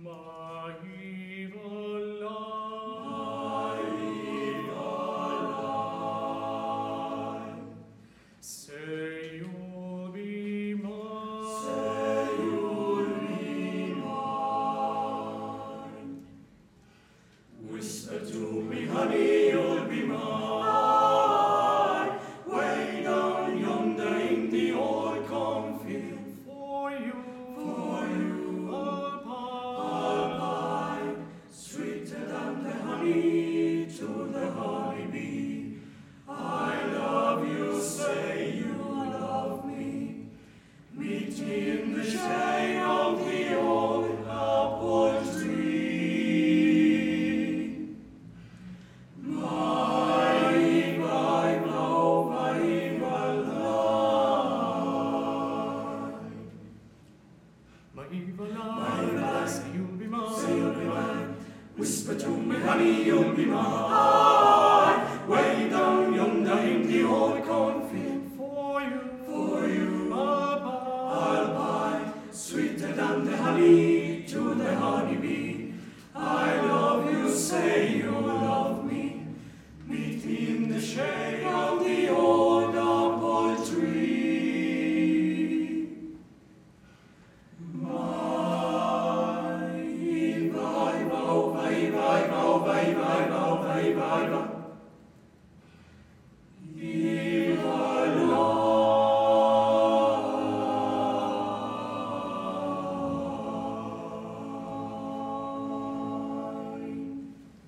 My evil life. Say you'll be mine. Say you'll be mine. Whisper to me, honey, you'll be mine. Way down yonder in the old cornfield. For you, I'll pine. Sweeter than the honey to the honeybee. I love you, say you love me. Meet me in the shade of the old apple tree. My evil life, say you'll be mine. Whisper to me, honey, you'll be mine.